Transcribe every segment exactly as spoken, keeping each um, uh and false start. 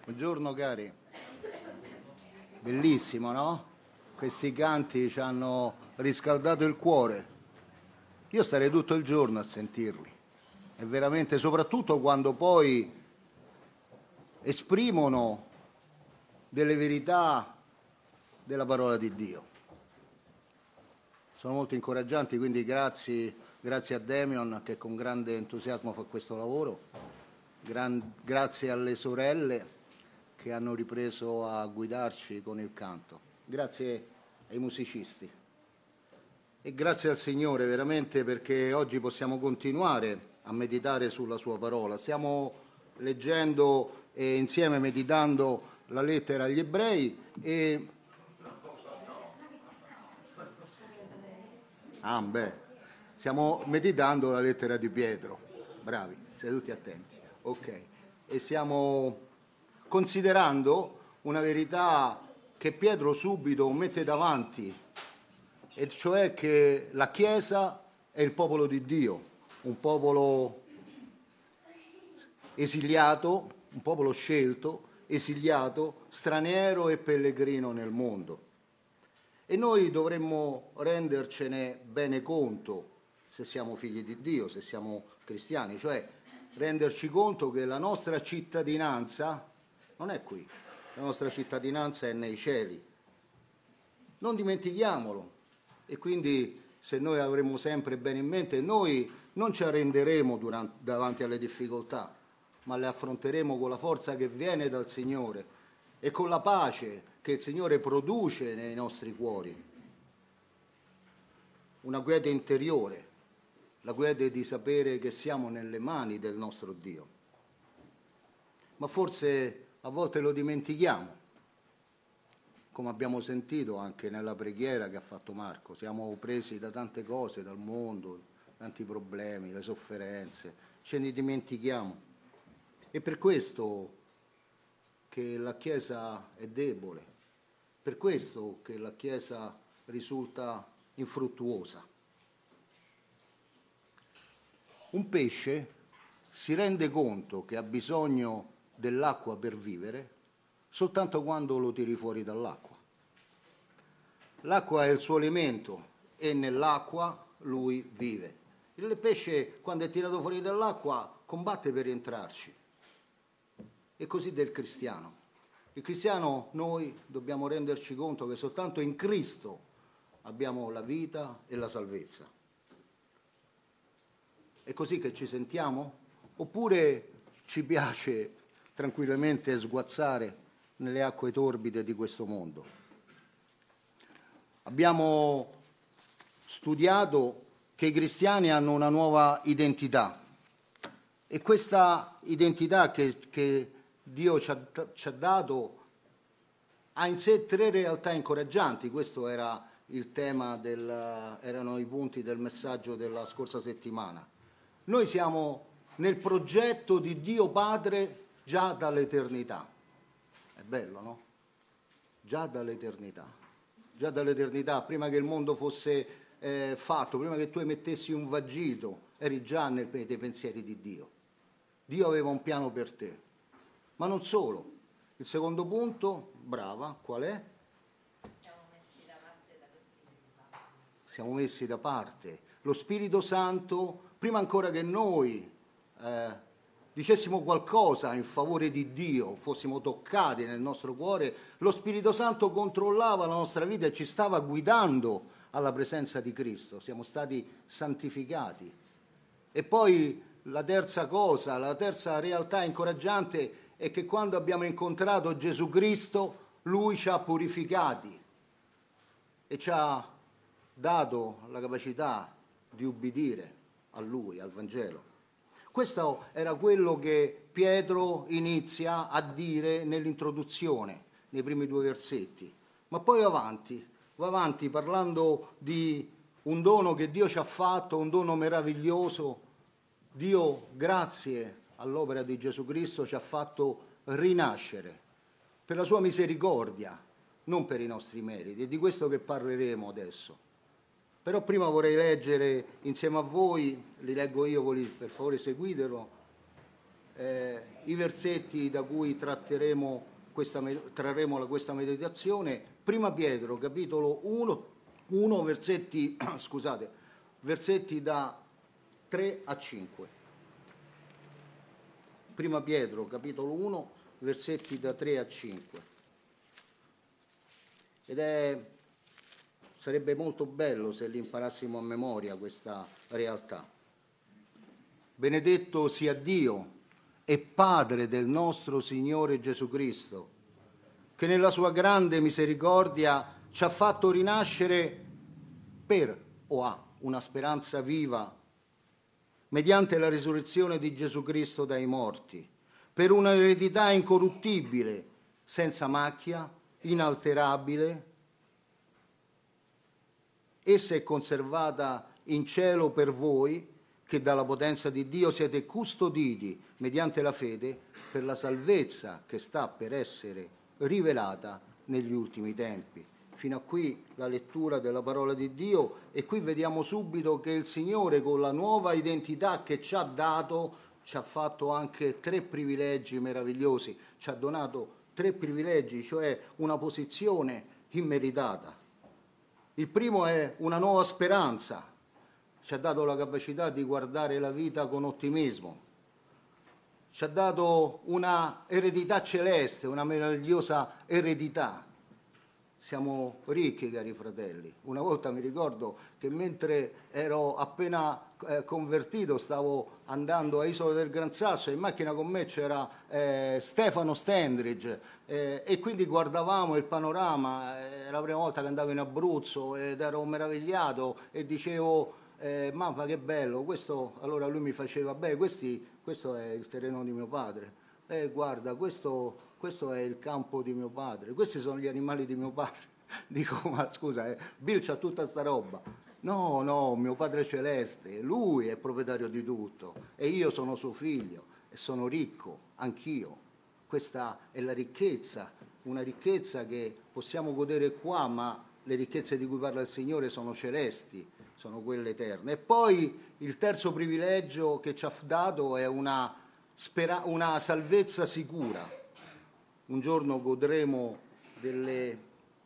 Buongiorno cari, bellissimo, no? Questi canti ci hanno riscaldato il cuore. Io starei tutto il giorno a sentirli, e veramente, soprattutto quando poi esprimono delle verità della parola di Dio. Sono molto incoraggianti, quindi grazie, grazie a Damion che con grande entusiasmo fa questo lavoro, Gran, grazie alle sorelle che hanno ripreso a guidarci con il canto, grazie ai musicisti e grazie al Signore veramente perché oggi possiamo continuare a meditare sulla sua parola. Stiamo leggendo e insieme meditando la lettera agli Ebrei e ah, beh, stiamo meditando la lettera di Pietro. Bravi, siete tutti attenti. Ok. E stiamo considerando una verità che Pietro subito mette davanti, e cioè che la Chiesa è il popolo di Dio, un popolo esiliato, un popolo scelto, esiliato, straniero e pellegrino nel mondo. E noi dovremmo rendercene bene conto se siamo figli di Dio, se siamo cristiani, cioè renderci conto che la nostra cittadinanza non è qui, la nostra cittadinanza è nei cieli. Non dimentichiamolo. E quindi se noi avremo sempre bene in mente, noi non ci arrenderemo durante, davanti alle difficoltà, ma le affronteremo con la forza che viene dal Signore e con la pace che il Signore produce nei nostri cuori. Una quiete interiore, la quiete di sapere che siamo nelle mani del nostro Dio. Ma forse a volte lo dimentichiamo, come abbiamo sentito anche nella preghiera che ha fatto Marco. Siamo presi da tante cose, dal mondo, tanti problemi, le sofferenze, ce ne dimentichiamo. E per questo che la Chiesa è debole, per questo che la Chiesa risulta infruttuosa. Un pesce si rende conto che ha bisogno dell'acqua per vivere soltanto quando lo tiri fuori dall'acqua. L'acqua è il suo alimento e nell'acqua lui vive. Il pesce, quando è tirato fuori dall'acqua, combatte per entrarci. E così del cristiano. Il cristiano, noi dobbiamo renderci conto che soltanto in Cristo abbiamo la vita e la salvezza. È così che ci sentiamo? Oppure ci piace tranquillamente sguazzare nelle acque torbide di questo mondo? Abbiamo studiato che i cristiani hanno una nuova identità e questa identità che, che Dio ci ha, ci ha dato ha in sé tre realtà incoraggianti. Questo era il tema del, erano i punti del messaggio della scorsa settimana. Noi siamo nel progetto di Dio Padre già dall'eternità. È bello, no? Già dall'eternità. Già dall'eternità, prima che il mondo fosse eh, fatto, prima che tu emettessi un vagito, eri già nei pensieri di Dio. Dio aveva un piano per te. Ma non solo. Il secondo punto, brava, qual è? Siamo messi da parte dallo Spirito Santo. Siamo messi da parte. Lo Spirito Santo, prima ancora che noi eh, dicessimo qualcosa in favore di Dio, fossimo toccati nel nostro cuore, lo Spirito Santo controllava la nostra vita e ci stava guidando alla presenza di Cristo. Siamo stati santificati. E poi la terza cosa, la terza realtà incoraggiante è che quando abbiamo incontrato Gesù Cristo, Lui ci ha purificati e ci ha dato la capacità di ubbidire a Lui, al Vangelo. Questo era quello che Pietro inizia a dire nell'introduzione, nei primi due versetti. Ma poi va avanti, va avanti parlando di un dono che Dio ci ha fatto, un dono meraviglioso. Dio, grazie all'opera di Gesù Cristo, ci ha fatto rinascere per la sua misericordia, non per i nostri meriti. È di questo che parleremo adesso. Però prima vorrei leggere insieme a voi, li leggo io, voi per favore seguitelo, eh, i versetti da cui tratteremo questa, trarremo questa meditazione. Prima Pietro, capitolo uno, uno versetti, scusate, versetti da tre a cinque. Prima Pietro, capitolo uno, versetti da tre a cinque. Ed è, sarebbe molto bello se li imparassimo a memoria questa realtà. Benedetto sia Dio e Padre del nostro Signore Gesù Cristo, che nella sua grande misericordia ci ha fatto rinascere per o a una speranza viva mediante la risurrezione di Gesù Cristo dai morti, per una eredità incorruttibile, senza macchia, inalterabile. Essa è conservata in cielo per voi, che dalla potenza di Dio siete custoditi mediante la fede per la salvezza che sta per essere rivelata negli ultimi tempi. Fino a qui la lettura della parola di Dio, e qui vediamo subito che il Signore, con la nuova identità che ci ha dato, ci ha fatto anche tre privilegi meravigliosi, ci ha donato tre privilegi, cioè una posizione immeritata. Il primo è una nuova speranza, ci ha dato la capacità di guardare la vita con ottimismo, ci ha dato una eredità celeste, una meravigliosa eredità. Siamo ricchi, cari fratelli. Una volta mi ricordo che mentre ero appena eh, convertito, stavo andando a Isola del Gran Sasso, in macchina con me c'era eh, Stefano Stendridge, eh, e quindi guardavamo il panorama. Era la prima volta che andavo in Abruzzo ed ero meravigliato e dicevo: eh, mamma che bello, questo. Allora lui mi faceva: beh, questi, questo è il terreno di mio padre. Eh, guarda, questo... questo è il campo di mio padre, questi sono gli animali di mio padre. Dico: ma scusa, eh, Bill c'ha tutta sta roba. No, no, mio padre celeste, lui è proprietario di tutto e io sono suo figlio e sono ricco, anch'io. Questa è la ricchezza, una ricchezza che possiamo godere qua, ma le ricchezze di cui parla il Signore sono celesti, sono quelle eterne. E poi il terzo privilegio che ci ha dato è una, spera- una salvezza sicura. Un giorno godremo delle,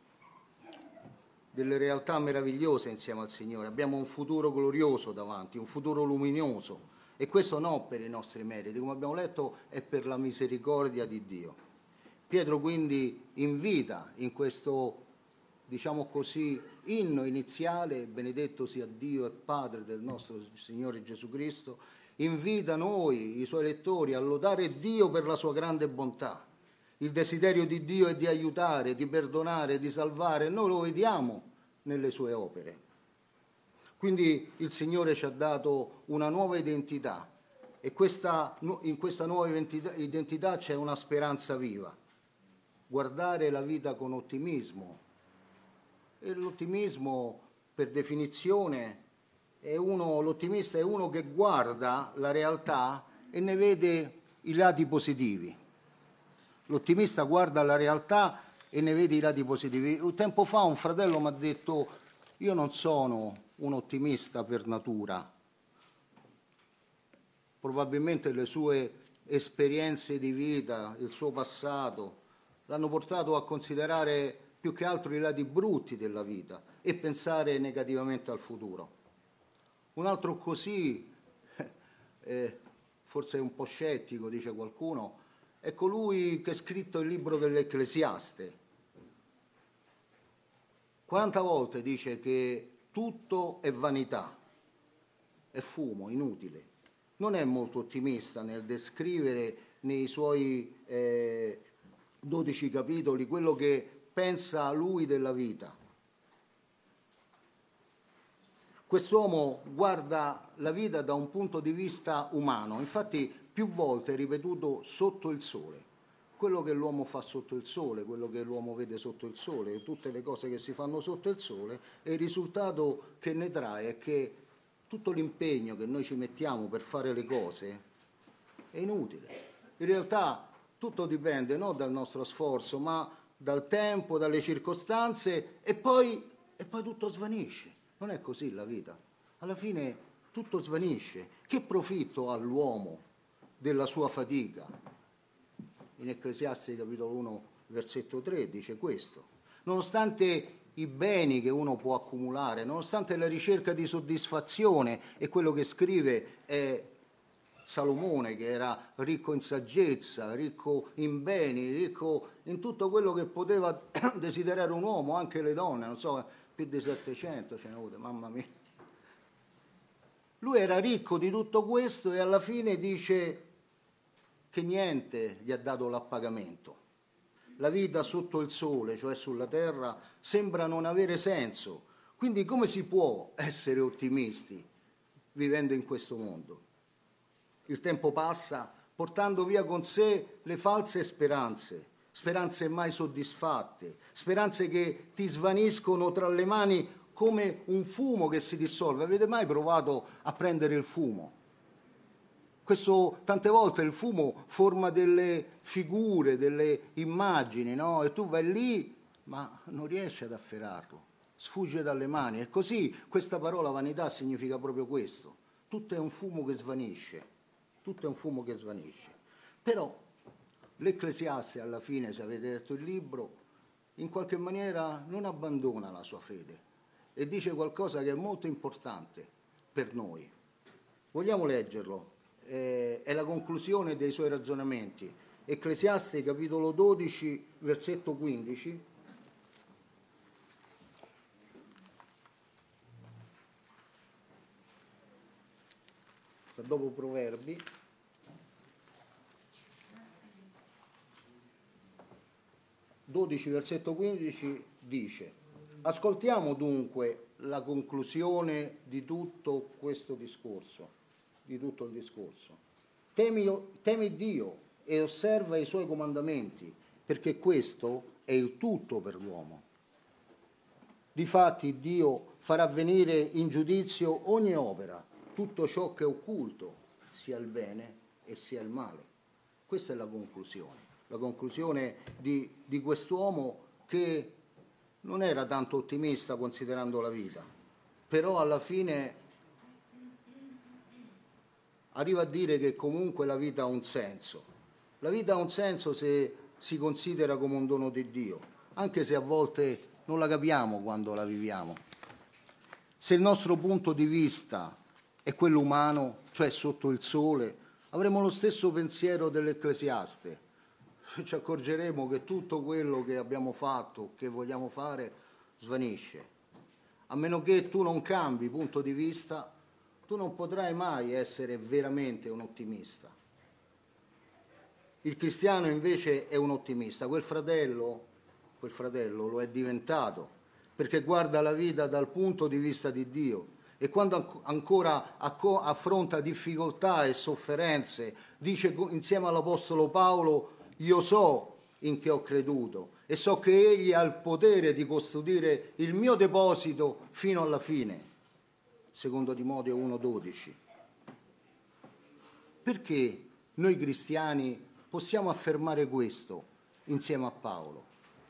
delle realtà meravigliose insieme al Signore. Abbiamo un futuro glorioso davanti, un futuro luminoso, e questo non per i nostri meriti, come abbiamo letto, è per la misericordia di Dio. Pietro quindi invita in questo, diciamo così, inno iniziale, benedetto sia Dio e Padre del nostro Signore Gesù Cristo, invita noi, i suoi lettori, a lodare Dio per la sua grande bontà. Il desiderio di Dio è di aiutare, di perdonare, di salvare. Noi lo vediamo nelle sue opere. Quindi il Signore ci ha dato una nuova identità, e questa, in questa nuova identità c'è una speranza viva. Guardare la vita con ottimismo. E l'ottimismo, per definizione, è uno, l'ottimista è uno che guarda la realtà e ne vede i lati positivi. L'ottimista guarda la realtà e ne vede i lati positivi. Un tempo fa un fratello mi ha detto: io non sono un ottimista per natura. Probabilmente le sue esperienze di vita, il suo passato, l'hanno portato a considerare più che altro i lati brutti della vita e pensare negativamente al futuro. Un altro così, eh, forse un po' scettico, dice qualcuno, è colui che ha scritto il libro dell'Ecclesiaste. quaranta volte dice che tutto è vanità, è fumo, inutile. Non è molto ottimista nel descrivere nei suoi eh, dodici capitoli quello che pensa lui della vita. Quest'uomo guarda la vita da un punto di vista umano, infatti più volte è ripetuto sotto il sole. Quello che l'uomo fa sotto il sole, quello che l'uomo vede sotto il sole, tutte le cose che si fanno sotto il sole, e il risultato che ne trae è che tutto l'impegno che noi ci mettiamo per fare le cose è inutile. In realtà tutto dipende non dal nostro sforzo, ma dal tempo, dalle circostanze, e poi, e poi tutto svanisce. Non è così la vita. Alla fine tutto svanisce. Che profitto ha l'uomo della sua fatica. In Ecclesiasti capitolo uno, versetto tre dice questo. Nonostante i beni che uno può accumulare, nonostante la ricerca di soddisfazione, e quello che scrive è Salomone, che era ricco in saggezza, ricco in beni, ricco in tutto quello che poteva desiderare un uomo, anche le donne, non so, più di settecento ce ne avute, mamma mia. Lui era ricco di tutto questo e alla fine dice che niente gli ha dato l'appagamento. La vita sotto il sole, cioè sulla terra, sembra non avere senso. Quindi come si può essere ottimisti vivendo in questo mondo? Il tempo passa portando via con sé le false speranze, speranze mai soddisfatte, speranze che ti svaniscono tra le mani come un fumo che si dissolve. Avete mai provato a prendere il fumo? Questo, tante volte il fumo forma delle figure, delle immagini, no? E tu vai lì, ma non riesci ad afferrarlo, sfugge dalle mani. E così questa parola vanità significa proprio questo. Tutto è un fumo che svanisce, tutto è un fumo che svanisce. Però l'Ecclesiaste alla fine, se avete letto il libro, in qualche maniera non abbandona la sua fede e dice qualcosa che è molto importante per noi. Vogliamo leggerlo? Eh, è la conclusione dei suoi ragionamenti. Ecclesiaste capitolo dodici, versetto quindici. Sta dopo Proverbi. dodici, versetto quindici dice: ascoltiamo dunque la conclusione di tutto questo discorso, di tutto il discorso. Temi, temi Dio e osserva i suoi comandamenti, perché questo è il tutto per l'uomo. Difatti Dio farà venire in giudizio ogni opera, tutto ciò che è occulto, sia il bene e sia il male. Questa è la conclusione, la conclusione di, di quest'uomo che non era tanto ottimista considerando la vita, però alla fine arriva a dire che comunque la vita ha un senso. La vita ha un senso se si considera come un dono di Dio, anche se a volte non la capiamo quando la viviamo. Se il nostro punto di vista è quello umano, cioè sotto il sole, avremo lo stesso pensiero dell'Ecclesiaste. Ci accorgeremo che tutto quello che abbiamo fatto, che vogliamo fare, svanisce. A meno che tu non cambi punto di vista, tu non potrai mai essere veramente un ottimista. Il cristiano invece è un ottimista. Quel fratello, quel fratello lo è diventato, perché guarda la vita dal punto di vista di Dio. E quando ancora affronta difficoltà e sofferenze, dice insieme all'Apostolo Paolo: io so in che ho creduto e so che Egli ha il potere di custodire il mio deposito fino alla fine. Secondo Timoteo uno dodici. Perché noi cristiani possiamo affermare questo insieme a Paolo?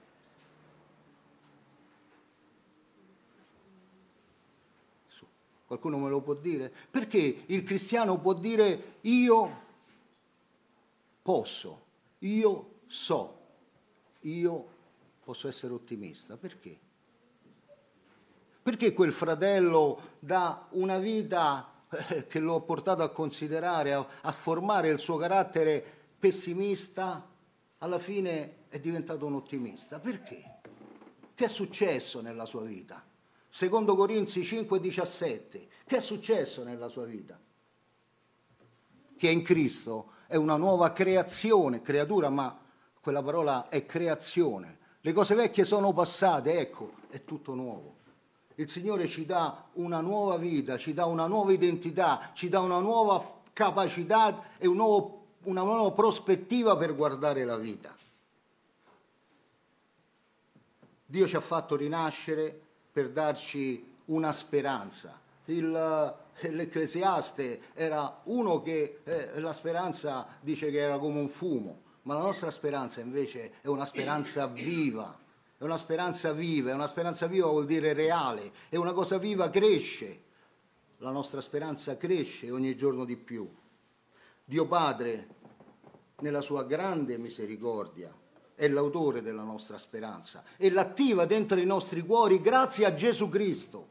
Qualcuno me lo può dire? Perché il cristiano può dire: io posso, io so, io posso essere ottimista. Perché? Perché quel fratello da una vita eh, che lo ha portato a considerare, a, a formare il suo carattere pessimista, alla fine è diventato un ottimista? Perché? Che è successo nella sua vita? Secondo Corinzi cinque diciassette, che è successo nella sua vita? Chi è in Cristo è una nuova creazione, creatura, ma quella parola è creazione. Le cose vecchie sono passate, ecco, è tutto nuovo. Il Signore ci dà una nuova vita, ci dà una nuova identità, ci dà una nuova capacità e un nuovo, una nuova prospettiva per guardare la vita. Dio ci ha fatto rinascere per darci una speranza. Il, l'Ecclesiaste era uno che eh, la speranza dice che era come un fumo, ma la nostra speranza invece è una speranza viva, è una speranza viva, è una speranza viva vuol dire reale, è una cosa viva, cresce, la nostra speranza cresce ogni giorno di più. Dio Padre, nella sua grande misericordia, è l'autore della nostra speranza e l'attiva dentro i nostri cuori grazie a Gesù Cristo.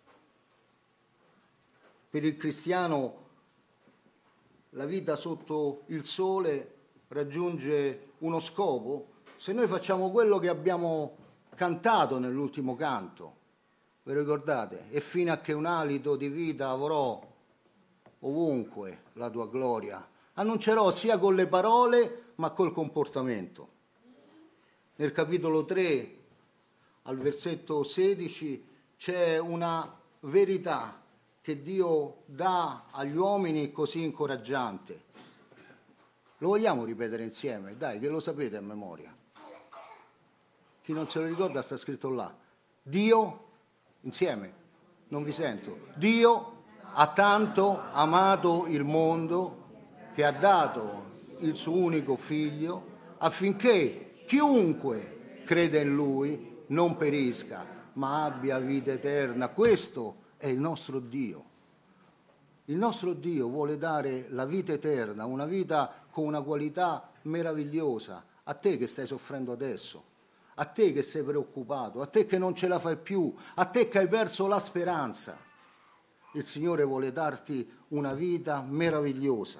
Per il cristiano la vita sotto il sole raggiunge uno scopo se noi facciamo quello che abbiamo cantato nell'ultimo canto. Vi ricordate? E fino a che un alito di vita avrò ovunque la tua gloria. Annuncerò sia con le parole ma col comportamento. Nel capitolo tre, al versetto sedici, c'è una verità che Dio dà agli uomini così incoraggiante. Lo vogliamo ripetere insieme? Dai, che lo sapete a memoria. Chi non se lo ricorda sta scritto là. Dio, insieme, non vi sento. Dio ha tanto amato il mondo che ha dato il suo unico figlio affinché chiunque crede in Lui non perisca, ma abbia vita eterna. Questo è il nostro Dio. Il nostro Dio vuole dare la vita eterna, una vita con una qualità meravigliosa. A te che stai soffrendo adesso, a te che sei preoccupato, a te che non ce la fai più, a te che hai perso la speranza. Il Signore vuole darti una vita meravigliosa.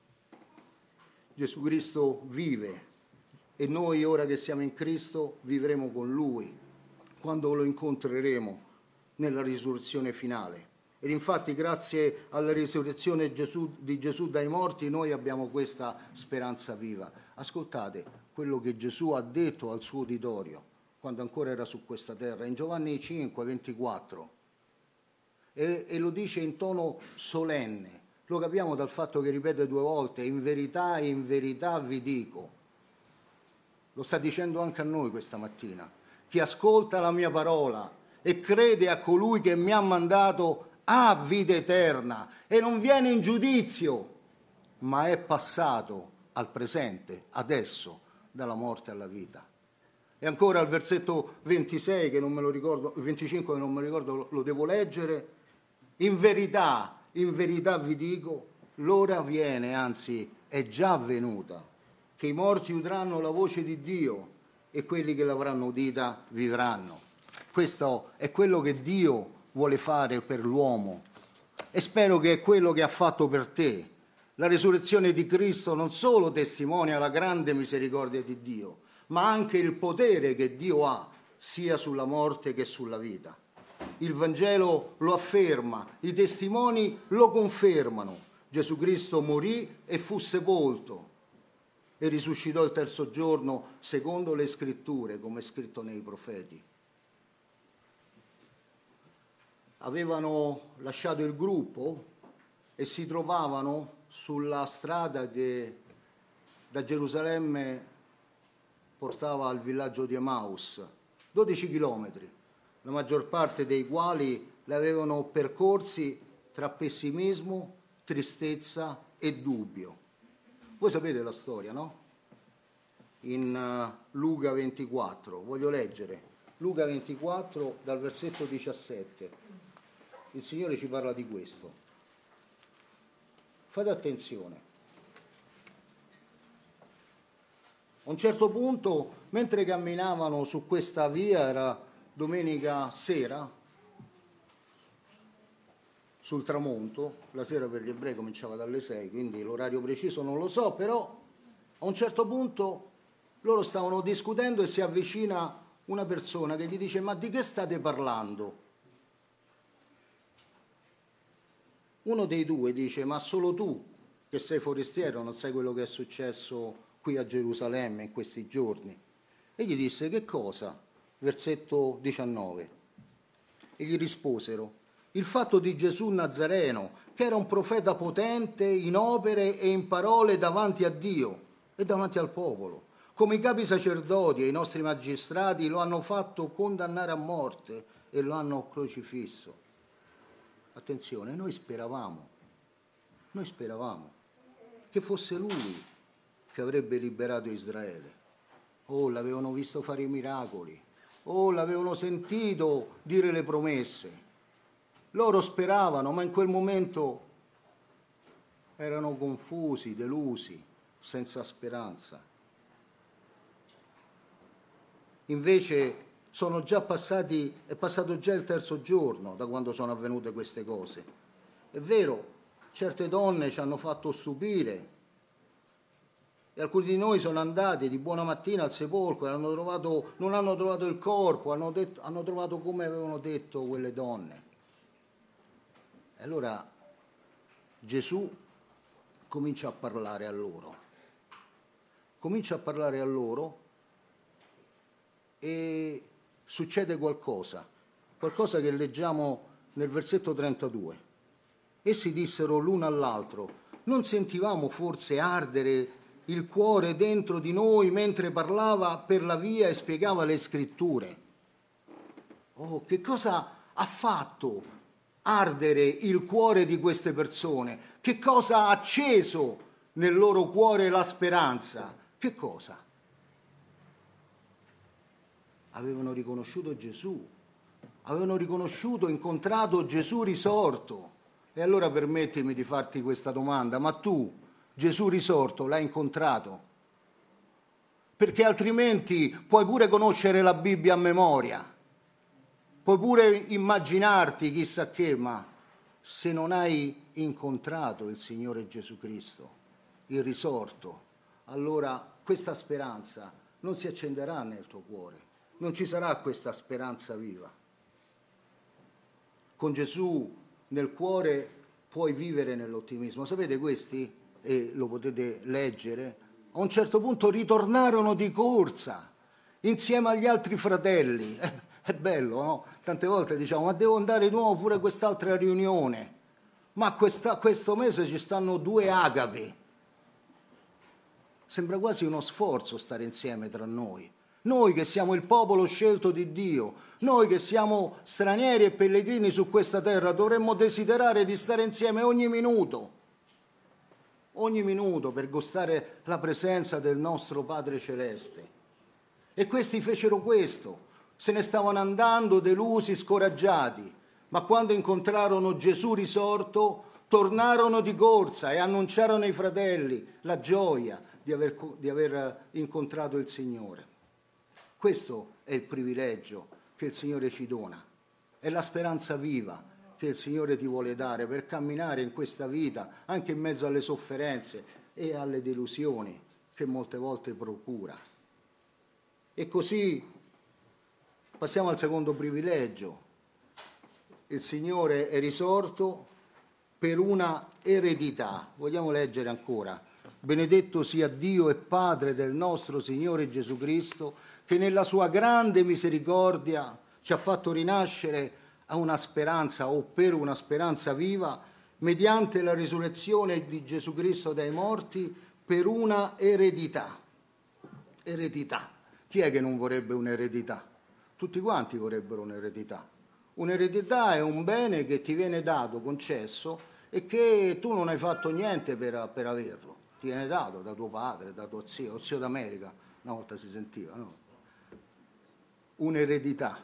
Gesù Cristo vive e noi ora che siamo in Cristo vivremo con Lui quando lo incontreremo nella risurrezione finale. Ed infatti grazie alla risurrezione Gesù, di Gesù dai morti noi abbiamo questa speranza viva. Ascoltate quello che Gesù ha detto al suo uditorio quando ancora era su questa terra, in Giovanni cinque, ventiquattro, e, e lo dice in tono solenne. Lo capiamo dal fatto che ripete due volte, in verità, in verità vi dico. Lo sta dicendo anche a noi questa mattina. Chi ascolta la mia parola e crede a colui che mi ha mandato ha vita eterna e non viene in giudizio, ma è passato al presente, adesso, dalla morte alla vita. E ancora al versetto ventisei, che non me lo ricordo, venticinque che non me lo ricordo, lo devo leggere. In verità, in verità vi dico, l'ora viene, anzi è già venuta, che i morti udranno la voce di Dio e quelli che l'avranno udita vivranno. Questo è quello che Dio vuole fare per l'uomo e spero che è quello che ha fatto per te. La risurrezione di Cristo non solo testimonia la grande misericordia di Dio, ma anche il potere che Dio ha sia sulla morte che sulla vita. Il Vangelo lo afferma, i testimoni lo confermano. Gesù Cristo morì e fu sepolto e risuscitò il terzo giorno secondo le scritture, come è scritto nei profeti. Avevano lasciato il gruppo e si trovavano sulla strada che da Gerusalemme portava al villaggio di Emaus, dodici chilometri, la maggior parte dei quali li avevano percorsi tra pessimismo, tristezza e dubbio. Voi sapete la storia, no? In uh, Luca ventiquattro, voglio leggere, Luca ventiquattro dal versetto diciassette. Il Signore ci parla di questo. Fate attenzione. A un certo punto, mentre camminavano su questa via, era domenica sera, sul tramonto, la sera per gli ebrei cominciava dalle sei, quindi l'orario preciso non lo so, però a un certo punto loro stavano discutendo e si avvicina una persona che gli dice: ma di che state parlando? Uno dei due dice: ma solo tu che sei forestiero non sai quello che è successo qui a Gerusalemme in questi giorni? E gli disse: che cosa? Versetto diciannove. E gli risposero: il fatto di Gesù Nazareno, che era un profeta potente in opere e in parole davanti a Dio e davanti al popolo. Come i capi sacerdoti e i nostri magistrati lo hanno fatto condannare a morte e lo hanno crocifisso. Attenzione, noi speravamo, noi speravamo che fosse lui che avrebbe liberato Israele. Oh, l'avevano visto fare i miracoli, oh, l'avevano sentito dire le promesse. Loro speravano, ma in quel momento erano confusi, delusi, senza speranza. Invece sono già passati, è passato già il terzo giorno da quando sono avvenute queste cose. È vero, certe donne ci hanno fatto stupire e alcuni di noi sono andati di buona mattina al sepolcro e hanno trovato, non hanno trovato il corpo, hanno, detto, hanno trovato come avevano detto quelle donne. E allora Gesù comincia a parlare a loro, comincia a parlare a loro e succede qualcosa, qualcosa che leggiamo nel versetto trentadue. Essi dissero l'uno all'altro: non sentivamo forse ardere il cuore dentro di noi mentre parlava per la via e spiegava le scritture? Oh, che cosa ha fatto ardere il cuore di queste persone? Che cosa ha acceso nel loro cuore la speranza? Che cosa? Avevano riconosciuto Gesù, avevano riconosciuto, incontrato Gesù risorto. E allora permettimi di farti questa domanda: ma tu Gesù risorto l'hai incontrato? Perché altrimenti puoi pure conoscere la Bibbia a memoria, puoi pure immaginarti chissà che, ma se non hai incontrato il Signore Gesù Cristo, il risorto, allora questa speranza non si accenderà nel tuo cuore. Non ci sarà questa speranza viva. Con Gesù nel cuore puoi vivere nell'ottimismo. Sapete, questi, e lo potete leggere, a un certo punto ritornarono di corsa insieme agli altri fratelli. Eh, è bello, no? Tante volte diciamo: ma devo andare di nuovo pure a quest'altra riunione. Ma questa, questo mese ci stanno due agapi. Sembra quasi uno sforzo stare insieme tra noi. Noi che siamo il popolo scelto di Dio, noi che siamo stranieri e pellegrini su questa terra, dovremmo desiderare di stare insieme ogni minuto, ogni minuto per gustare la presenza del nostro Padre Celeste. E questi fecero questo, se ne stavano andando delusi, scoraggiati, ma quando incontrarono Gesù risorto, tornarono di corsa e annunciarono ai fratelli la gioia di aver, di aver incontrato il Signore. Questo è il privilegio che il Signore ci dona, è la speranza viva che il Signore ti vuole dare per camminare in questa vita, anche in mezzo alle sofferenze e alle delusioni che molte volte procura. E così passiamo al secondo privilegio. Il Signore è risorto per una eredità. Vogliamo leggere ancora: benedetto sia Dio e Padre del nostro Signore Gesù Cristo, che nella sua grande misericordia ci ha fatto rinascere a una speranza, o per una speranza viva, mediante la risurrezione di Gesù Cristo dai morti, per una eredità. Eredità. Chi è che non vorrebbe un'eredità? Tutti quanti vorrebbero un'eredità. Un'eredità è un bene che ti viene dato, concesso, e che tu non hai fatto niente per, per averlo. Ti viene dato da tuo padre, da tuo zio, o zio d'America, una volta si sentiva, no? Un'eredità.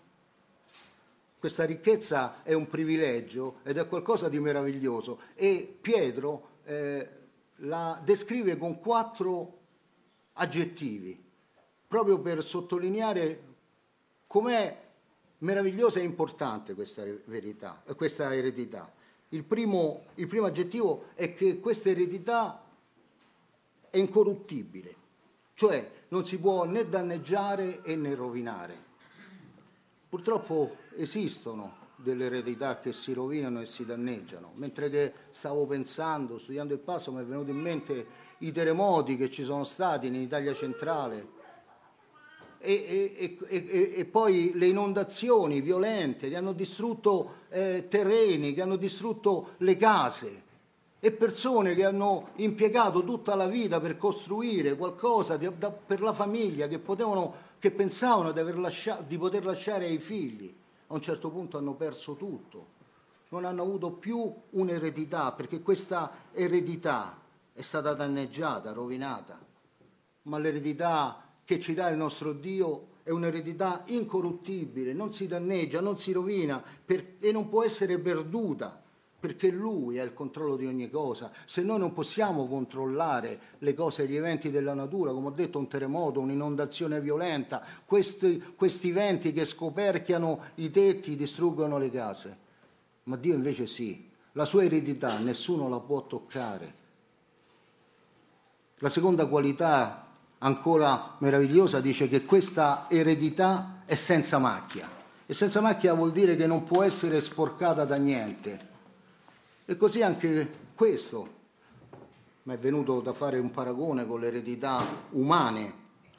Questa ricchezza è un privilegio ed è qualcosa di meraviglioso, e Pietro eh, la descrive con quattro aggettivi, proprio per sottolineare com'è meravigliosa e importante questa verità, questa eredità. Il primo, il primo aggettivo è che questa eredità è incorruttibile, cioè non si può né danneggiare né rovinare. Purtroppo esistono delle eredità che si rovinano e si danneggiano. Mentre che stavo pensando, studiando il passo, mi è venuto in mente i terremoti che ci sono stati in Italia centrale e, e, e, e poi le inondazioni violente che hanno distrutto eh, terreni, che hanno distrutto le case, e persone che hanno impiegato tutta la vita per costruire qualcosa di, da, per la famiglia, che potevano, che pensavano di, aver lascia, di poter lasciare ai figli. A un certo punto hanno perso tutto, non hanno avuto più un'eredità, perché questa eredità è stata danneggiata, rovinata. Ma l'eredità che ci dà il nostro Dio è un'eredità incorruttibile, non si danneggia, non si rovina per, e non può essere perduta, perché Lui ha il controllo di ogni cosa. Se noi non possiamo controllare le cose, gli eventi della natura, come ho detto, un terremoto, un'inondazione violenta, questi, questi venti che scoperchiano i tetti, distruggono le case, ma Dio invece sì, la sua eredità nessuno la può toccare. La seconda qualità, ancora meravigliosa, dice che questa eredità è senza macchia. E senza macchia vuol dire che non può essere sporcata da niente. E così anche questo. Mi è venuto da fare un paragone con le eredità umane.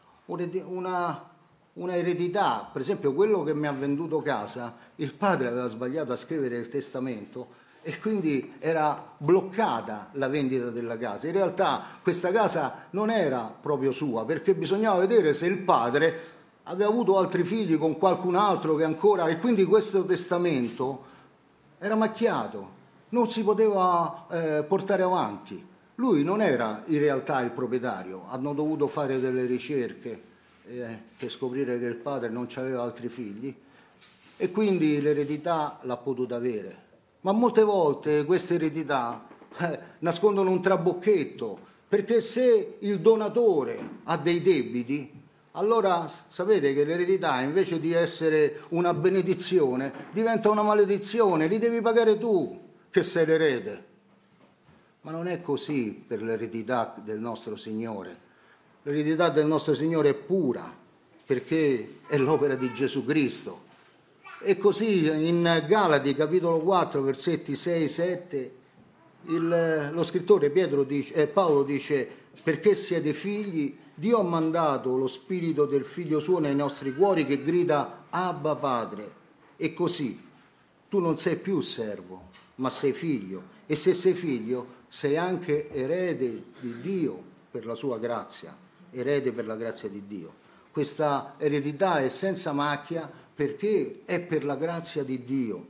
Una, una eredità, per esempio quello che mi ha venduto casa, il padre aveva sbagliato a scrivere il testamento e quindi era bloccata la vendita della casa. In realtà questa casa non era proprio sua, perché bisognava vedere se il padre aveva avuto altri figli con qualcun altro che ancora... E quindi questo testamento era macchiato, non si poteva eh, portare avanti. Lui non era in realtà il proprietario, hanno dovuto fare delle ricerche eh, per scoprire che il padre non aveva altri figli e quindi l'eredità l'ha potuta avere. Ma molte volte queste eredità eh, nascondono un trabocchetto, perché se il donatore ha dei debiti, allora sapete che l'eredità invece di essere una benedizione diventa una maledizione, li devi pagare tu che sei l'erede. Ma non è così per l'eredità del nostro Signore. L'eredità del nostro Signore è pura, perché è l'opera di Gesù Cristo. E così in Galati capitolo quattro versetti sei sette il, lo scrittore Pietro dice, eh, Paolo dice: perché siete figli, Dio ha mandato lo spirito del figlio suo nei nostri cuori che grida Abba Padre. E così tu non sei più servo ma sei figlio, e se sei figlio sei anche erede di Dio per la sua grazia, erede per la grazia di Dio. Questa eredità è senza macchia perché è per la grazia di Dio.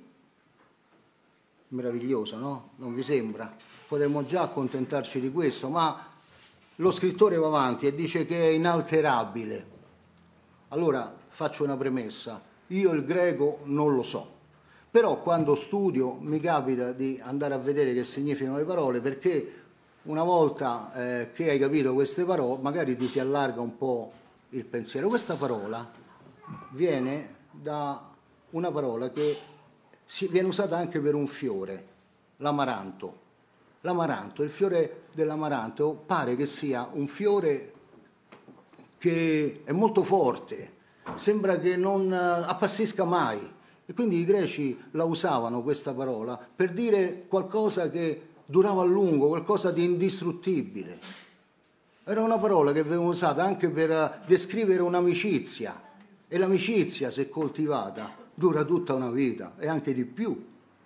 Meraviglioso, no? Non vi sembra? Potremmo già accontentarci di questo, ma lo scrittore va avanti e dice che è inalterabile. Allora faccio una premessa: io il greco non lo so, però quando studio mi capita di andare a vedere che significano le parole, perché una volta eh, che hai capito queste parole magari ti si allarga un po' il pensiero. Questa parola viene da una parola che si, viene usata anche per un fiore, l'amaranto. L'amaranto, il fiore dell'amaranto pare che sia un fiore che è molto forte, sembra che non appassisca mai. E quindi i greci la usavano questa parola per dire qualcosa che durava a lungo, qualcosa di indistruttibile. Era una parola che veniva usata anche per descrivere un'amicizia, e l'amicizia, se coltivata, dura tutta una vita e anche di più.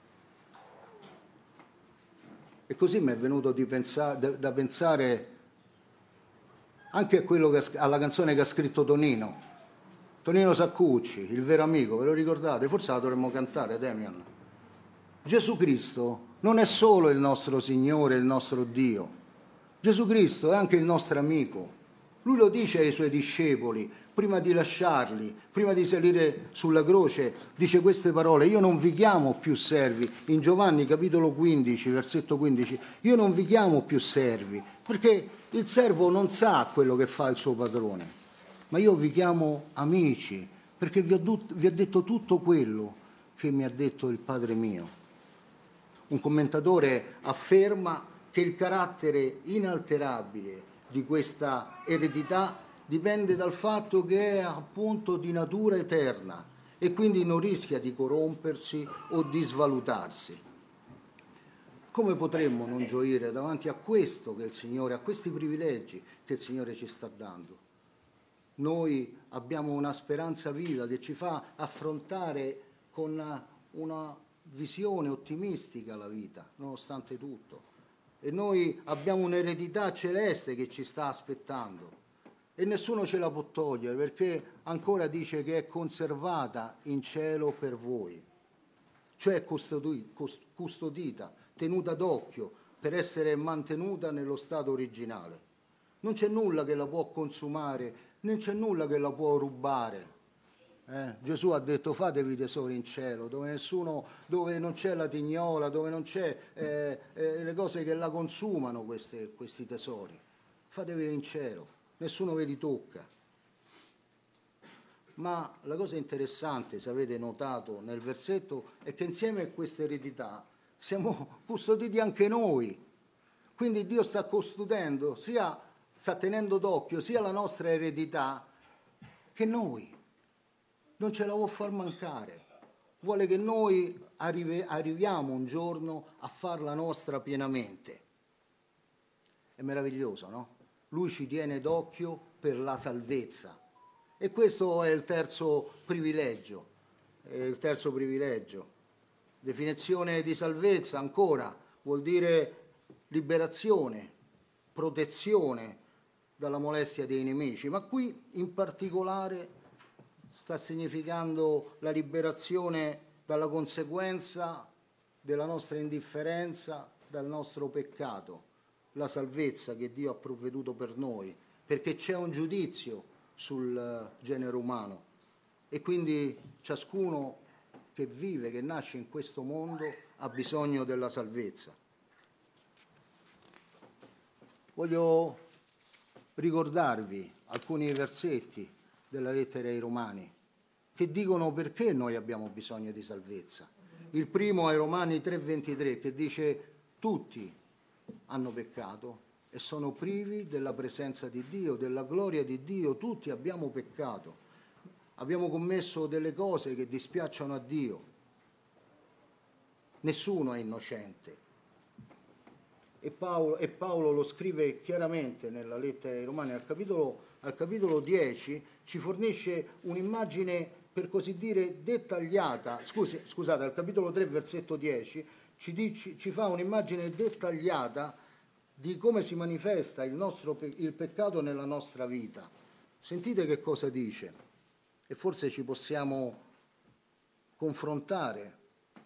E così mi è venuto di pensare, da pensare anche a quello che, alla canzone che ha scritto Tonino, Tonino Saccucci, Il vero amico, ve lo ricordate? Forse la dovremmo cantare, Damian. Gesù Cristo non è solo il nostro Signore, il nostro Dio. Gesù Cristo è anche il nostro amico. Lui lo dice ai suoi discepoli, prima di lasciarli, prima di salire sulla croce, dice queste parole: io non vi chiamo più servi. In Giovanni capitolo quindici, versetto quindici, io non vi chiamo più servi, perché il servo non sa quello che fa il suo padrone, ma io vi chiamo amici, perché vi ho, vi ho detto tutto quello che mi ha detto il Padre mio. Un commentatore afferma che il carattere inalterabile di questa eredità dipende dal fatto che è appunto di natura eterna e quindi non rischia di corrompersi o di svalutarsi. Come potremmo non gioire davanti a questo che il Signore, a questi privilegi che il Signore ci sta dando? Noi abbiamo una speranza viva che ci fa affrontare con una visione ottimistica la vita, nonostante tutto. E noi abbiamo un'eredità celeste che ci sta aspettando e nessuno ce la può togliere, perché ancora dice che è conservata in cielo per voi, cioè custodita, tenuta d'occhio per essere mantenuta nello stato originale. Non c'è nulla che la può consumare, non c'è nulla che la può rubare. Eh? Gesù ha detto fatevi tesori in cielo, dove, nessuno, dove non c'è la tignola, dove non c'è eh, eh, le cose che la consumano, queste, questi tesori. Fatevi in cielo, nessuno ve li tocca. Ma la cosa interessante, se avete notato nel versetto, è che insieme a questa eredità siamo custoditi anche noi. Quindi Dio sta custodendo, sia, sta tenendo d'occhio sia la nostra eredità che noi. Non ce la vuol far mancare. Vuole che noi arrivi, arriviamo un giorno a farla nostra pienamente. È meraviglioso, no? Lui ci tiene d'occhio per la salvezza. E questo è il terzo privilegio. È il terzo privilegio. Definizione di salvezza, ancora, vuol dire liberazione, protezione dalla molestia dei nemici. Ma qui, in particolare, sta significando la liberazione dalla conseguenza della nostra indifferenza, dal nostro peccato, la salvezza che Dio ha provveduto per noi, perché c'è un giudizio sul genere umano e quindi ciascuno che vive, che nasce in questo mondo ha bisogno della salvezza. Voglio ricordarvi alcuni versetti della lettera ai Romani che dicono perché noi abbiamo bisogno di salvezza. Il primo è Romani tre ventitré che dice tutti hanno peccato e sono privi della presenza di Dio, della gloria di Dio, tutti abbiamo peccato, abbiamo commesso delle cose che dispiacciono a Dio, nessuno è innocente. E Paolo, e Paolo lo scrive chiaramente nella lettera ai Romani, al capitolo, al capitolo dieci, ci fornisce un'immagine, per così dire, dettagliata, scusi, scusate, al capitolo tre, versetto dieci, ci, dici, ci fa un'immagine dettagliata di come si manifesta il, nostro, il peccato nella nostra vita. Sentite che cosa dice, e forse ci possiamo confrontare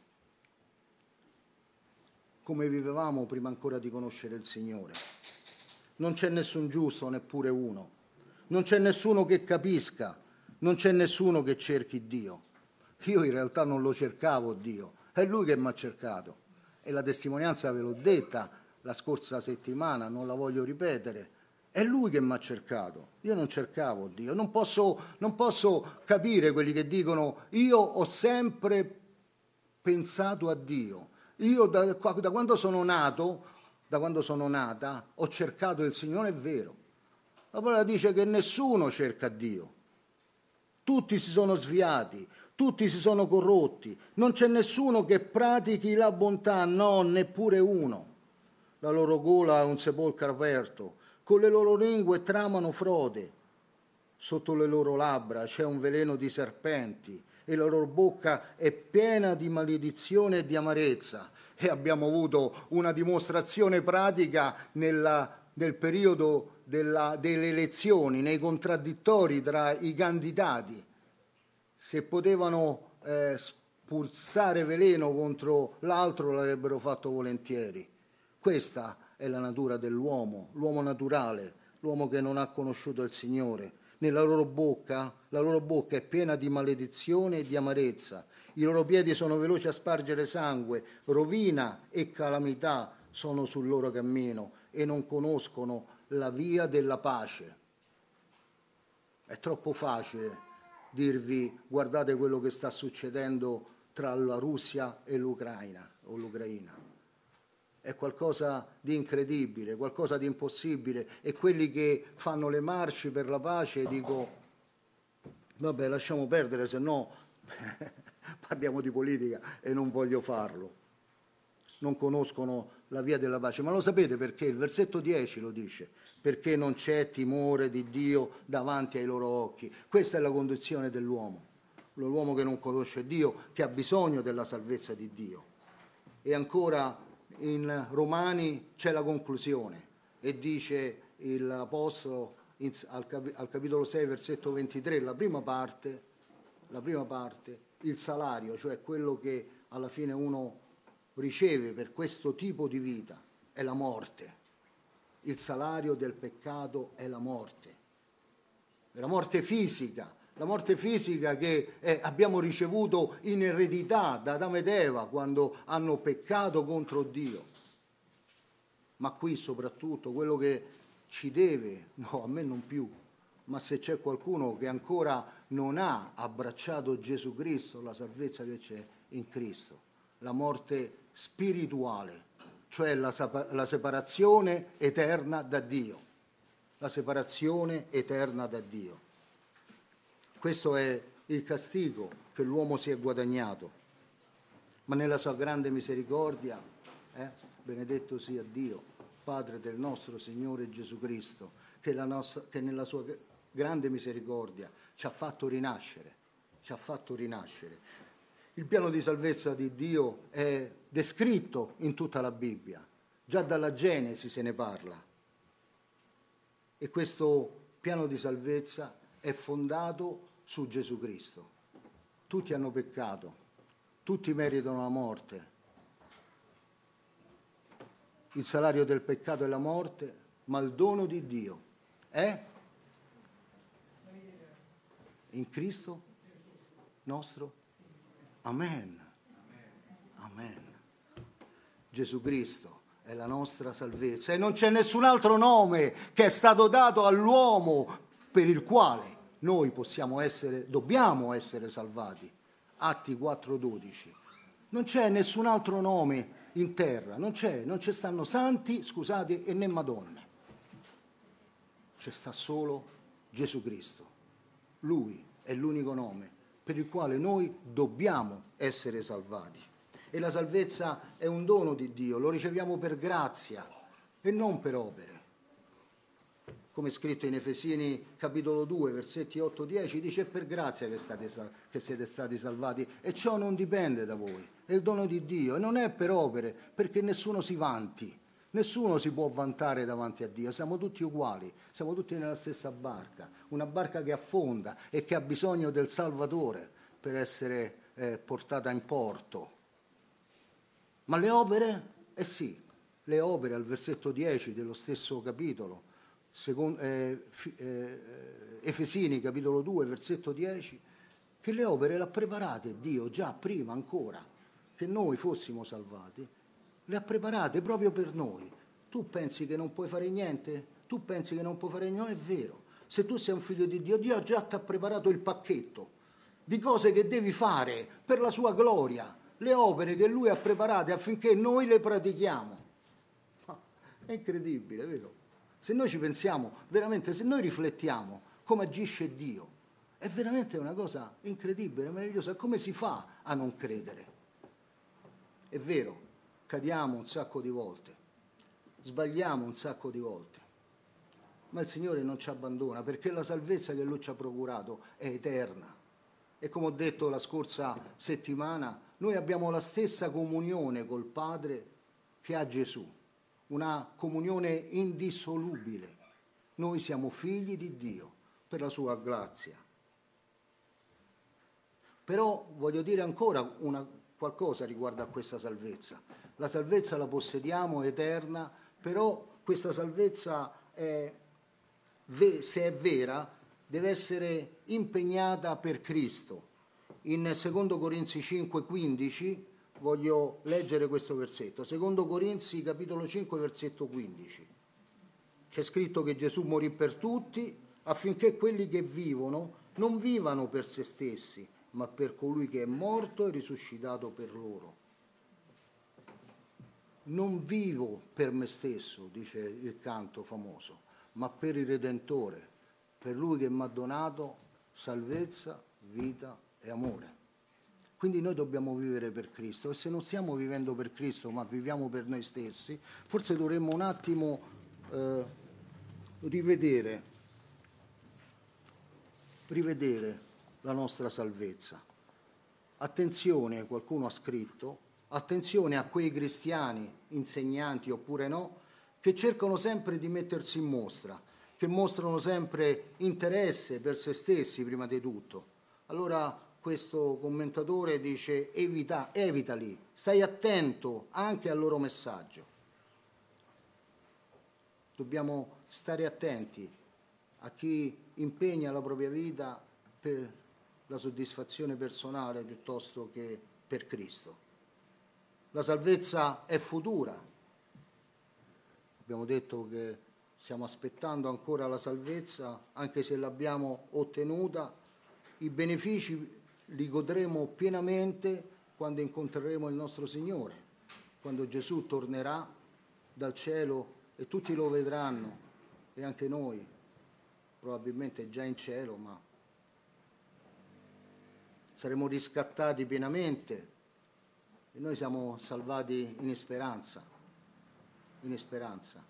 come vivevamo prima ancora di conoscere il Signore. Non c'è nessun giusto, neppure uno. Non c'è nessuno che capisca, non c'è nessuno che cerchi Dio. Io in realtà non lo cercavo Dio, è Lui che mi ha cercato. E la testimonianza ve l'ho detta la scorsa settimana, non la voglio ripetere. È Lui che mi ha cercato, io non cercavo Dio. Non posso, non posso capire quelli che dicono io ho sempre pensato a Dio. Io da, da quando sono nato, da quando sono nata, ho cercato il Signore, è vero. La parola dice che nessuno cerca Dio. Tutti si sono sviati, tutti si sono corrotti. Non c'è nessuno che pratichi la bontà, no, neppure uno. La loro gola è un sepolcro aperto, con le loro lingue tramano frode. Sotto le loro labbra c'è un veleno di serpenti e la loro bocca è piena di maledizione e di amarezza. E abbiamo avuto una dimostrazione pratica nella, nel periodo della, delle elezioni, nei contraddittori tra i candidati. Se potevano eh, spruzzare veleno contro l'altro l'avrebbero fatto volentieri. Questa è la natura dell'uomo, l'uomo naturale, l'uomo che non ha conosciuto il Signore. Nella loro bocca, la loro bocca è piena di maledizione e di amarezza. I loro piedi sono veloci a spargere sangue, rovina e calamità sono sul loro cammino e non conoscono la via della pace. È troppo facile dirvi guardate quello che sta succedendo tra la Russia e l'Ucraina o l'Ucraina. È qualcosa di incredibile, qualcosa di impossibile, e quelli che fanno le marce per la pace dico vabbè, lasciamo perdere, se no parliamo di politica e non voglio farlo. Non conoscono la via della pace, ma lo sapete perché? Il versetto dieci lo dice, perché non c'è timore di Dio davanti ai loro occhi. Questa è la condizione dell'uomo, l'uomo che non conosce Dio, che ha bisogno della salvezza di Dio. E ancora in Romani c'è la conclusione e dice l'Apostolo al, cap- al capitolo sei, versetto ventitré, la prima parte, la prima parte, il salario, cioè quello che alla fine uno riceve per questo tipo di vita, è la morte. Il salario del peccato è la morte. È la morte fisica, la morte fisica che eh, abbiamo ricevuto in eredità da Adamo ed Eva quando hanno peccato contro Dio. Ma qui soprattutto quello che ci deve, no, a me non più, ma se c'è qualcuno che ancora non ha abbracciato Gesù Cristo, la salvezza che c'è in Cristo, la morte spirituale, cioè la, la separazione eterna da Dio, la separazione eterna da Dio. Questo è il castigo che l'uomo si è guadagnato, ma nella sua grande misericordia, eh, benedetto sia Dio, Padre del nostro Signore Gesù Cristo, che, la nostra, che nella sua grande misericordia ci ha fatto rinascere, ci ha fatto rinascere. Il piano di salvezza di Dio è descritto in tutta la Bibbia, già dalla Genesi se ne parla. E questo piano di salvezza è fondato su Gesù Cristo. Tutti hanno peccato, tutti meritano la morte. Il salario del peccato è la morte, ma il dono di Dio è in Cristo nostro. Amen. Amen. Gesù Cristo è la nostra salvezza e non c'è nessun altro nome che è stato dato all'uomo per il quale noi possiamo essere, dobbiamo essere salvati. Atti quattro dodici. Non c'è nessun altro nome in terra, non c'è, non ci stanno santi, scusate, e né madonne. C'è sta solo Gesù Cristo. Lui è l'unico nome per il quale noi dobbiamo essere salvati. E la salvezza è un dono di Dio, lo riceviamo per grazia e non per opere. Come è scritto in Efesini capitolo due, versetti otto dieci, dice: è per grazia che, state, che siete stati salvati e ciò non dipende da voi, è il dono di Dio e non è per opere, perché nessuno si vanti, nessuno si può vantare davanti a Dio, siamo tutti uguali, siamo tutti nella stessa barca, una barca che affonda e che ha bisogno del Salvatore per essere eh, portata in porto. Ma le opere? Eh sì, le opere al versetto dieci dello stesso capitolo, secondo, eh, eh, Efesini capitolo due, versetto dieci, che le opere le ha preparate Dio già prima ancora che noi fossimo salvati, le ha preparate proprio per noi. Tu pensi che non puoi fare niente? Tu pensi che non puoi fare niente? Non è vero. Se tu sei un figlio di Dio, Dio già ti ha preparato il pacchetto di cose che devi fare per la sua gloria, le opere che Lui ha preparate affinché noi le pratichiamo. È incredibile, vero? Se noi ci pensiamo, veramente, se noi riflettiamo come agisce Dio, è veramente una cosa incredibile, meravigliosa. Come si fa a non credere? È vero, cadiamo un sacco di volte, sbagliamo un sacco di volte, ma il Signore non ci abbandona, perché la salvezza che Lui ci ha procurato è eterna. E come ho detto la scorsa settimana, noi abbiamo la stessa comunione col Padre che ha Gesù, una comunione indissolubile. Noi siamo figli di Dio per la sua grazia. Però voglio dire ancora una, qualcosa riguardo a questa salvezza. La salvezza la possediamo, è eterna, però questa salvezza, è, se è vera, deve essere impegnata per Cristo. In secondo Corinzi cinque quindici voglio leggere questo versetto. secondo Corinzi capitolo cinque versetto quindici. C'è scritto che Gesù morì per tutti affinché quelli che vivono non vivano per se stessi, ma per colui che è morto e risuscitato per loro. Non vivo per me stesso, dice il canto famoso, ma per il Redentore, per Lui che mi ha donato salvezza, vita e amore. Quindi noi dobbiamo vivere per Cristo, e se non stiamo vivendo per Cristo ma viviamo per noi stessi, forse dovremmo un attimo eh, rivedere, rivedere la nostra salvezza. Attenzione, qualcuno ha scritto, attenzione a quei cristiani, insegnanti oppure no, che cercano sempre di mettersi in mostra, che mostrano sempre interesse per se stessi prima di tutto. Allora questo commentatore dice: evita, evitali, stai attento anche al loro messaggio. Dobbiamo stare attenti a chi impegna la propria vita per la soddisfazione personale piuttosto che per Cristo. La salvezza è futura. Abbiamo detto che stiamo aspettando ancora la salvezza, anche se l'abbiamo ottenuta, i benefici li godremo pienamente quando incontreremo il nostro Signore, quando Gesù tornerà dal cielo e tutti lo vedranno, e anche noi, probabilmente già in cielo, ma saremo riscattati pienamente e noi siamo salvati in speranza, in speranza.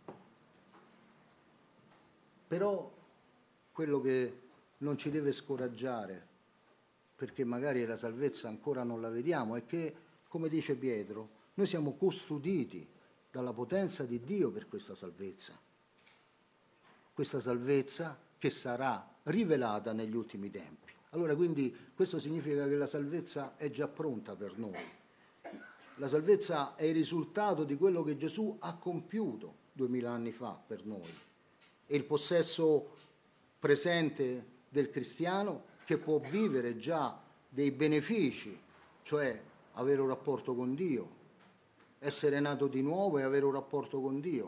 Però quello che non ci deve scoraggiare, perché magari la salvezza ancora non la vediamo, è che, come dice Pietro, noi siamo custoditi dalla potenza di Dio per questa salvezza. Questa salvezza che sarà rivelata negli ultimi tempi. Allora, quindi, questo significa che la salvezza è già pronta per noi. La salvezza è il risultato di quello che Gesù ha compiuto duemila anni fa per noi. È il possesso presente del cristiano che può vivere già dei benefici, cioè avere un rapporto con Dio, essere nato di nuovo e avere un rapporto con Dio,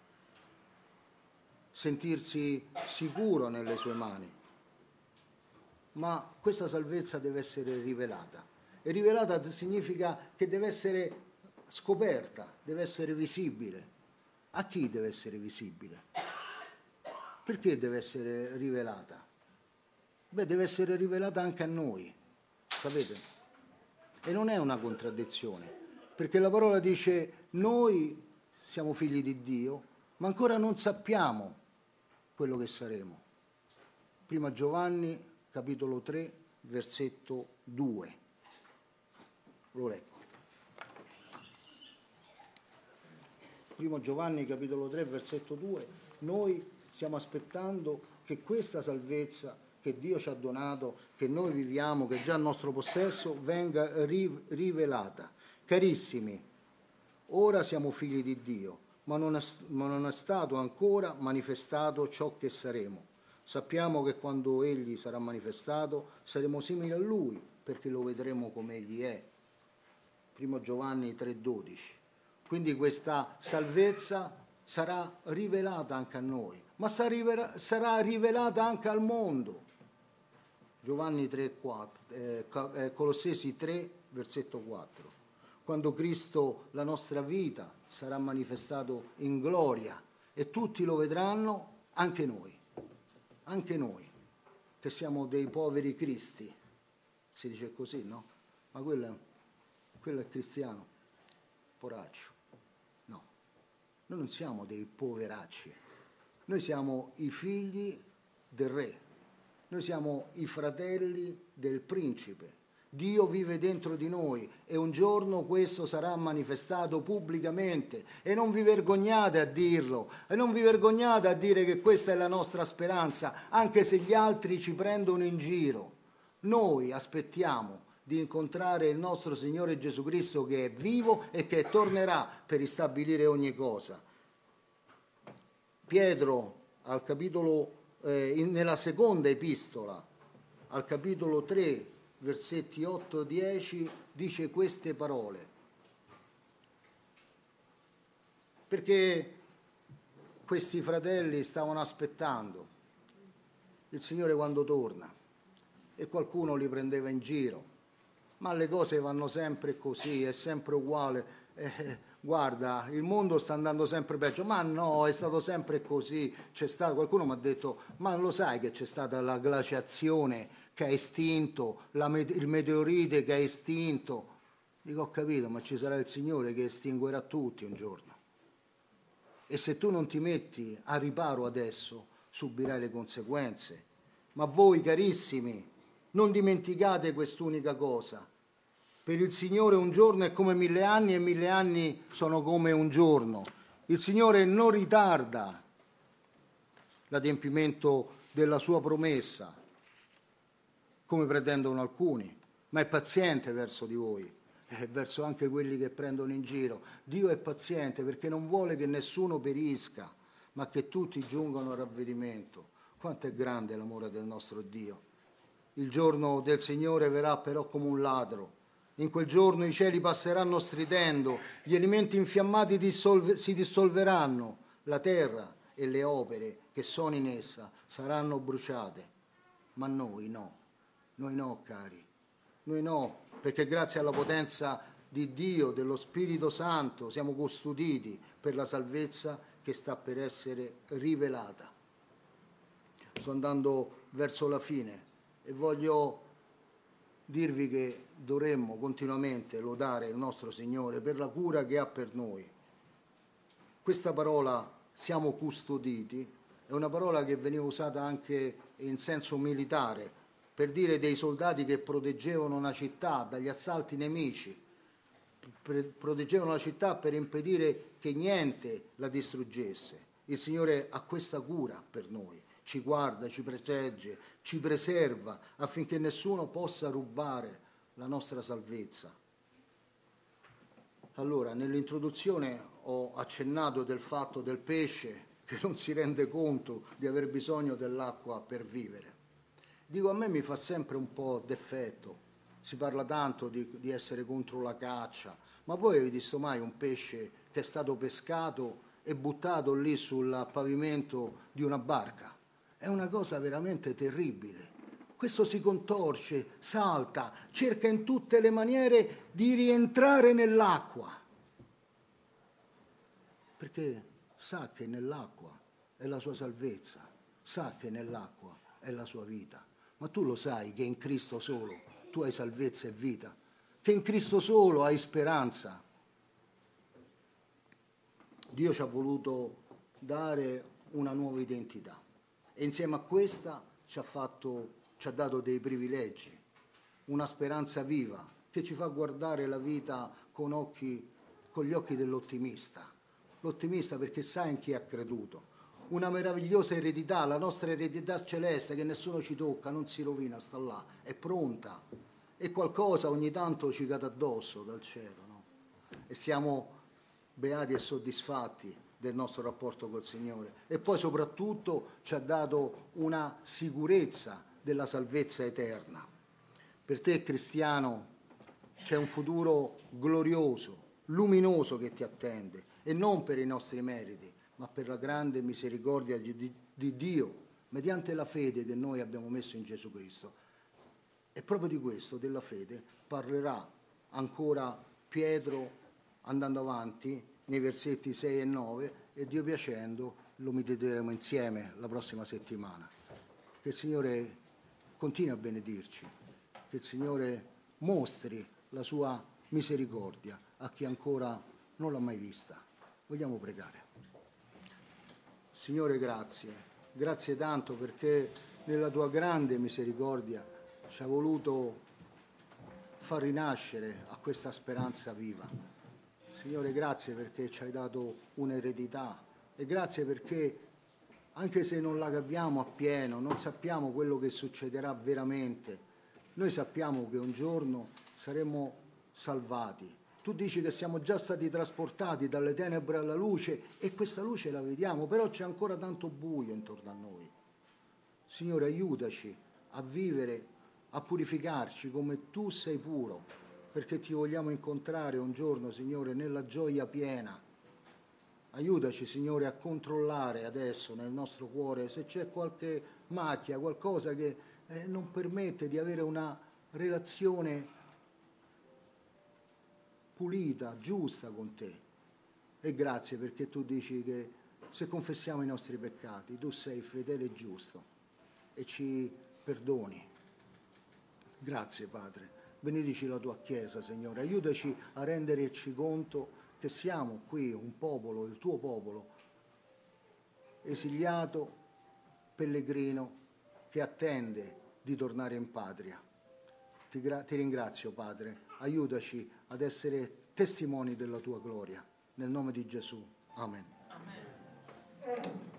sentirsi sicuro nelle sue mani. Ma questa salvezza deve essere rivelata. E rivelata significa che deve essere scoperta, deve essere visibile. A chi deve essere visibile? Perché deve essere rivelata? Beh, deve essere rivelata anche a noi, sapete? E non è una contraddizione, perché la parola dice: noi siamo figli di Dio, ma ancora non sappiamo quello che saremo. Prima Giovanni, capitolo tre, versetto due. Lo leggo. Primo Giovanni, capitolo tre, versetto due. Noi stiamo aspettando che questa salvezza che Dio ci ha donato, che noi viviamo, che è già il nostro possesso, venga rivelata. Carissimi, ora siamo figli di Dio, ma non è, ma non è stato ancora manifestato ciò che saremo. Sappiamo che quando Egli sarà manifestato saremo simili a Lui, perché lo vedremo come Egli è. Primo Giovanni tre dodici. Quindi questa salvezza sarà rivelata anche a noi, ma sarà rivelata anche al mondo. Giovanni tre quattro, eh, Colossesi tre, versetto quattro. Quando Cristo, la nostra vita, sarà manifestato in gloria e tutti lo vedranno, anche noi, anche noi, che siamo dei poveri cristi, si dice così, no? Ma quello è, quello è cristiano, poraccio. No, noi non siamo dei poveracci, noi siamo i figli del Re. Noi siamo i fratelli del principe. Dio vive dentro di noi e un giorno questo sarà manifestato pubblicamente e non vi vergognate a dirlo e non vi vergognate a dire che questa è la nostra speranza, anche se gli altri ci prendono in giro. Noi aspettiamo di incontrare il nostro Signore Gesù Cristo, che è vivo e che tornerà per ristabilire ogni cosa. Pietro al capitolo Eh, in, nella seconda epistola, al capitolo tre, versetti otto dieci, dice queste parole. Perché questi fratelli stavano aspettando il Signore quando torna e qualcuno li prendeva in giro. Ma le cose vanno sempre così, è sempre uguale. Eh, guarda, il mondo sta andando sempre peggio. Ma no, è stato sempre così. C'è stato, qualcuno mi ha detto: ma lo sai che c'è stata la glaciazione che ha estinto, la, il meteorite che ha estinto? Dico: ho capito, ma ci sarà il Signore che estinguerà tutti un giorno. E se tu non ti metti a riparo adesso, subirai le conseguenze. Ma voi, carissimi, non dimenticate quest'unica cosa. Per il Signore un giorno è come mille anni e mille anni sono come un giorno. Il Signore non ritarda l'adempimento della sua promessa, come pretendono alcuni, ma è paziente verso di voi e verso anche quelli che prendono in giro. Dio è paziente perché non vuole che nessuno perisca, ma che tutti giungano al ravvedimento. Quanto è grande l'amore del nostro Dio. Il giorno del Signore verrà però come un ladro. In quel giorno i cieli passeranno stridendo, gli elementi infiammati dissolve, si dissolveranno, la terra e le opere che sono in essa saranno bruciate. Ma noi no, noi no, cari, noi no, perché grazie alla potenza di Dio, dello Spirito Santo, siamo custoditi per la salvezza che sta per essere rivelata. Sto andando verso la fine e voglio dirvi che dovremmo continuamente lodare il nostro Signore per la cura che ha per noi. Questa parola, siamo custoditi, è una parola che veniva usata anche in senso militare, per dire dei soldati che proteggevano una città dagli assalti nemici, proteggevano la città per impedire che niente la distruggesse. Il Signore ha questa cura per noi. Ci guarda, ci protegge, ci preserva affinché nessuno possa rubare la nostra salvezza. Allora, nell'introduzione ho accennato del fatto del pesce che non si rende conto di aver bisogno dell'acqua per vivere. Dico, a me mi fa sempre un po' d'effetto. Si parla tanto di, di essere contro la caccia, ma voi avete visto mai un pesce che è stato pescato e buttato lì sul pavimento di una barca? È una cosa veramente terribile. Questo si contorce, salta, cerca in tutte le maniere di rientrare nell'acqua, perché sa che nell'acqua è la sua salvezza, sa che nell'acqua è la sua vita. Ma tu lo sai che in Cristo solo tu hai salvezza e vita, che in Cristo solo hai speranza. Dio ci ha voluto dare una nuova identità. E insieme a questa ci ha, fatto, ci ha dato dei privilegi, una speranza viva che ci fa guardare la vita con, occhi, con gli occhi dell'ottimista. L'ottimista perché sa in chi ha creduto. Una meravigliosa eredità, la nostra eredità celeste che nessuno ci tocca, non si rovina, sta là, è pronta. E qualcosa ogni tanto ci cade addosso dal cielo, no? E siamo beati e soddisfatti del nostro rapporto col Signore. E poi soprattutto ci ha dato una sicurezza della salvezza eterna. Per te, cristiano, c'è un futuro glorioso, luminoso che ti attende, e non per i nostri meriti, ma per la grande misericordia di, di, di Dio, mediante la fede che noi abbiamo messo in Gesù Cristo. E proprio di questo, della fede, parlerà ancora Pietro andando avanti nei versetti sei e nove, e Dio piacendo lo mediteremo insieme la prossima settimana. Che il Signore continui a benedirci, che il Signore mostri la sua misericordia a chi ancora non l'ha mai vista. Vogliamo pregare. Signore, grazie, grazie tanto perché nella tua grande misericordia ci ha voluto far rinascere a questa speranza viva. Signore, grazie perché ci hai dato un'eredità e grazie perché anche se non la capiamo appieno, non sappiamo quello che succederà veramente, noi sappiamo che un giorno saremo salvati. Tu dici che siamo già stati trasportati dalle tenebre alla luce e questa luce la vediamo, però c'è ancora tanto buio intorno a noi. Signore, aiutaci a vivere, a purificarci come tu sei puro, perché ti vogliamo incontrare un giorno, Signore, nella gioia piena. Aiutaci, Signore, a controllare adesso nel nostro cuore se c'è qualche macchia, qualcosa che eh, non permette di avere una relazione pulita, giusta con te. E grazie perché tu dici che se confessiamo i nostri peccati, tu sei fedele e giusto e ci perdoni. Grazie, Padre. Benedici la tua Chiesa, Signore, aiutaci a renderci conto che siamo qui un popolo, il tuo popolo, esiliato, pellegrino, che attende di tornare in patria. Ti, gra- ti ringrazio, Padre, aiutaci ad essere testimoni della tua gloria, nel nome di Gesù. Amen. Amen.